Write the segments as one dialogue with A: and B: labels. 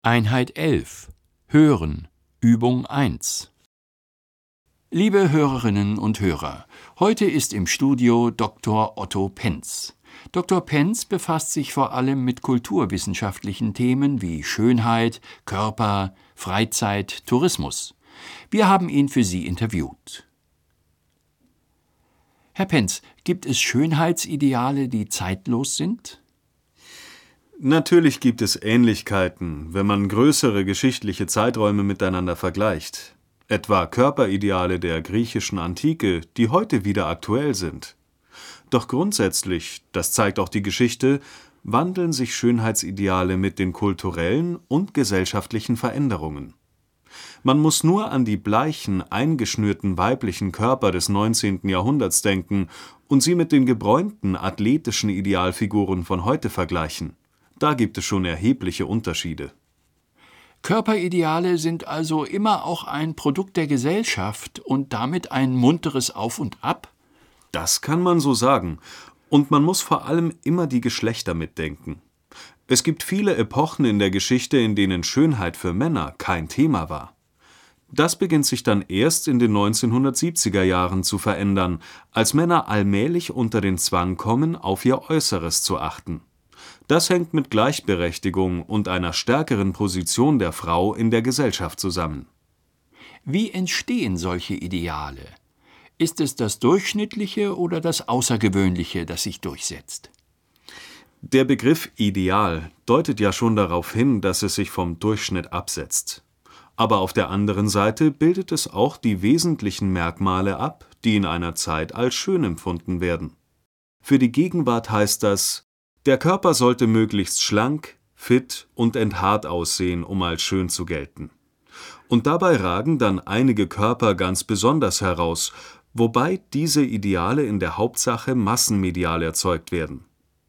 A: Einheit 11 Hören Übung 1 Liebe Hörerinnen und Hörer, heute ist im Studio Dr. Otto Penz. Dr. Penz befasst sich vor allem mit kulturwissenschaftlichen Themen wie Schönheit, Körper, Freizeit, Tourismus. Wir haben ihn für Sie interviewt. Herr Penz, gibt es Schönheitsideale, die zeitlos sind?
B: Natürlich gibt es Ähnlichkeiten, wenn man größere geschichtliche Zeiträume miteinander vergleicht. Etwa Körperideale der griechischen Antike, die heute wieder aktuell sind. Doch grundsätzlich, das zeigt auch die Geschichte, wandeln sich Schönheitsideale mit den kulturellen und gesellschaftlichen Veränderungen. Man muss nur an die bleichen, eingeschnürten weiblichen Körper des 19. Jahrhunderts denken und sie mit den gebräunten, athletischen Idealfiguren von heute vergleichen. Da gibt es schon erhebliche Unterschiede.
A: Körperideale sind also immer auch ein Produkt der Gesellschaft und damit ein munteres Auf und Ab?
B: Das kann man so sagen. Und man muss vor allem immer die Geschlechter mitdenken. Es gibt viele Epochen in der Geschichte, in denen Schönheit für Männer kein Thema war. Das beginnt sich dann erst in den 1970er Jahren zu verändern, als Männer allmählich unter den Zwang kommen, auf ihr Äußeres zu achten. Das hängt mit Gleichberechtigung und einer stärkeren Position der Frau in der Gesellschaft zusammen.
A: Wie entstehen solche Ideale? Ist es das Durchschnittliche oder das Außergewöhnliche, das sich durchsetzt?
B: Der Begriff Ideal deutet ja schon darauf hin, dass es sich vom Durchschnitt absetzt. Aber auf der anderen Seite bildet es auch die wesentlichen Merkmale ab, die in einer Zeit als schön empfunden werden. Für die Gegenwart heißt das: Der Körper sollte möglichst schlank, fit und enthaart aussehen, um als schön zu gelten. Und dabei ragen dann einige Körper ganz besonders heraus, wobei diese Ideale in der Hauptsache massenmedial erzeugt werden.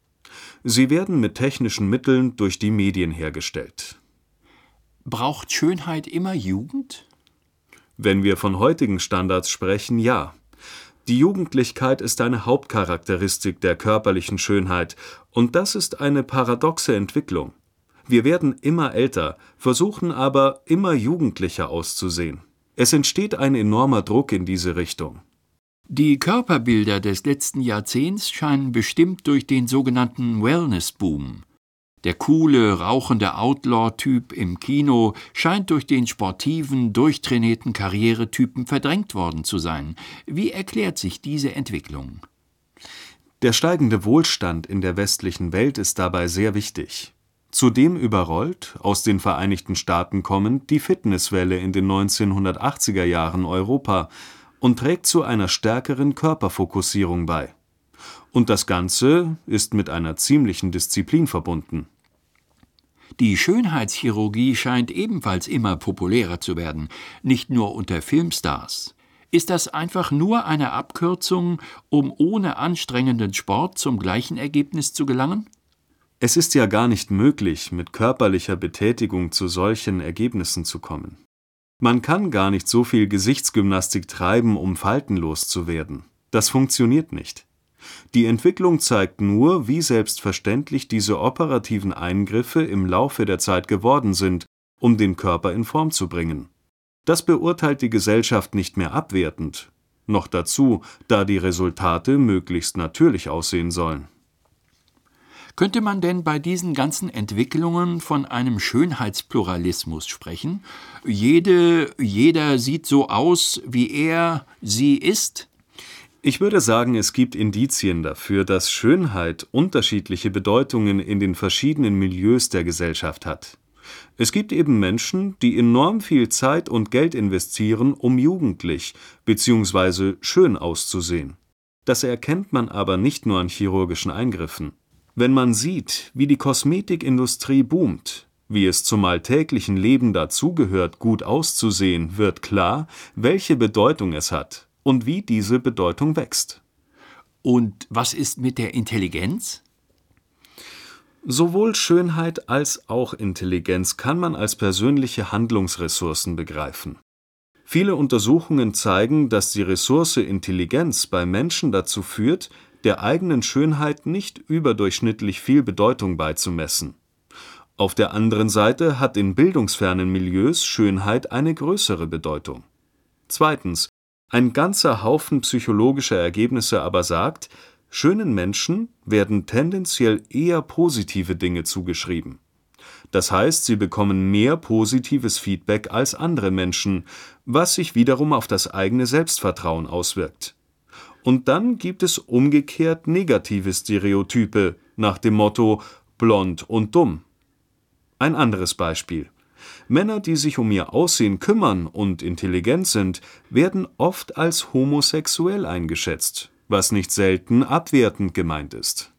B: Sie werden mit technischen Mitteln durch die Medien hergestellt.
A: Braucht Schönheit immer Jugend?
B: Wenn wir von heutigen Standards sprechen, ja. Die Jugendlichkeit ist eine Hauptcharakteristik der körperlichen Schönheit, und das ist eine paradoxe Entwicklung. Wir werden immer älter, versuchen aber immer jugendlicher auszusehen. Es entsteht ein enormer Druck in diese Richtung.
A: Die Körperbilder des letzten Jahrzehnts scheinen bestimmt durch den sogenannten Wellness-Boom. Der coole, rauchende Outlaw-Typ im Kino scheint durch den sportiven, durchtrainierten Karrieretypen verdrängt worden zu sein. Wie erklärt sich diese Entwicklung?
B: Der steigende Wohlstand in der westlichen Welt ist dabei sehr wichtig. Zudem überrollt, aus den Vereinigten Staaten kommend, die Fitnesswelle in den 1980er Jahren Europa und trägt zu einer stärkeren Körperfokussierung bei. Und das Ganze ist mit einer ziemlichen Disziplin verbunden.
A: Die Schönheitschirurgie scheint ebenfalls immer populärer zu werden, nicht nur unter Filmstars. Ist das einfach nur eine Abkürzung, um ohne anstrengenden Sport zum gleichen Ergebnis zu gelangen?
B: Es ist ja gar nicht möglich, mit körperlicher Betätigung zu solchen Ergebnissen zu kommen. Man kann gar nicht so viel Gesichtsgymnastik treiben, um faltenlos zu werden. Das funktioniert nicht. Die Entwicklung zeigt nur, wie selbstverständlich diese operativen Eingriffe im Laufe der Zeit geworden sind, um den Körper in Form zu bringen. Das beurteilt die Gesellschaft nicht mehr abwertend. Noch dazu, da die Resultate möglichst natürlich aussehen sollen.
A: Könnte man denn bei diesen ganzen Entwicklungen von einem Schönheitspluralismus sprechen? Jeder sieht so aus, wie sie ist?
B: Ich würde sagen, es gibt Indizien dafür, dass Schönheit unterschiedliche Bedeutungen in den verschiedenen Milieus der Gesellschaft hat. Es gibt eben Menschen, die enorm viel Zeit und Geld investieren, um jugendlich bzw. schön auszusehen. Das erkennt man aber nicht nur an chirurgischen Eingriffen. Wenn man sieht, wie die Kosmetikindustrie boomt, wie es zum alltäglichen Leben dazugehört, gut auszusehen, wird klar, welche Bedeutung es hat und wie diese Bedeutung wächst.
A: Und was ist mit der Intelligenz?
B: Sowohl Schönheit als auch Intelligenz kann man als persönliche Handlungsressourcen begreifen. Viele Untersuchungen zeigen, dass die Ressource Intelligenz bei Menschen dazu führt, der eigenen Schönheit nicht überdurchschnittlich viel Bedeutung beizumessen. Auf der anderen Seite hat in bildungsfernen Milieus Schönheit eine größere Bedeutung. Zweitens: Ein ganzer Haufen psychologischer Ergebnisse aber sagt, schönen Menschen werden tendenziell eher positive Dinge zugeschrieben. Das heißt, sie bekommen mehr positives Feedback als andere Menschen, was sich wiederum auf das eigene Selbstvertrauen auswirkt. Und dann gibt es umgekehrt negative Stereotype nach dem Motto blond und dumm. Ein anderes Beispiel: Männer, die sich um ihr Aussehen kümmern und intelligent sind, werden oft als homosexuell eingeschätzt, was nicht selten abwertend gemeint ist.